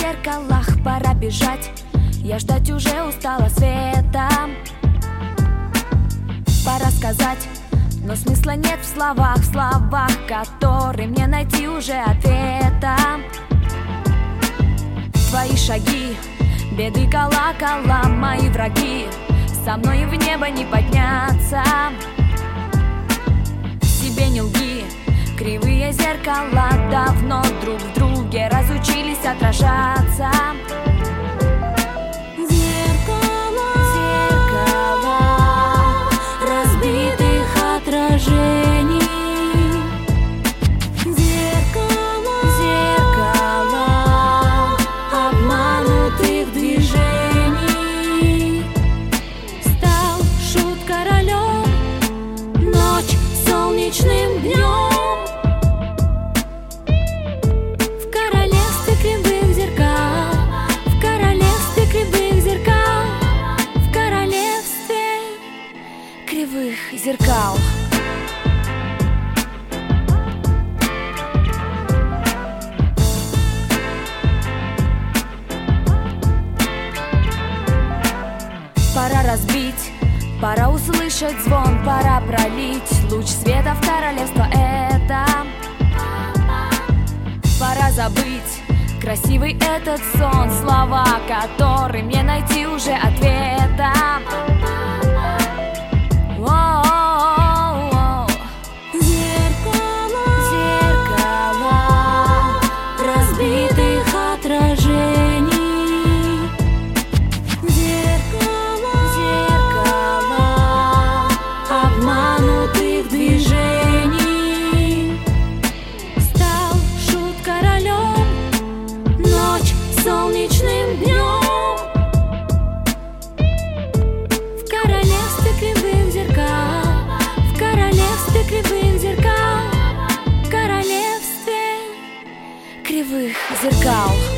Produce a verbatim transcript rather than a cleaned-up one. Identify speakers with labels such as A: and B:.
A: зеркалах пора бежать. Я ждать уже устала света. Пора сказать, но смысла нет в словах, в словах, которые мне найти уже ответа. Твои шаги, беды, колокола, мои враги, со мной в небо не подняться. Себе не лги, кривые зеркала давно друг в друге разучились отражаться. Зеркала, зеркала разбитых отражений. Зеркала, зеркала обманутых движений. Стал шут королем, ночь солнечным днем. В королевстве кривых зеркал, в королевстве кривых зеркал, в королевстве кривых зеркал. Пора разбить, пора услышать звон, пора пролить луч света в королевство это. Пора забыть красивый этот сон, слова, которые мне найти уже ответа. О-о-о-о. Зеркала, зеркала разбитых отражений. Зеркала, зеркала обманутых движений. Стал шут королем, ночь солнечным днем. В королевстве кривых зеркал, в королевстве кривых зеркал, в королевстве кривых зеркал.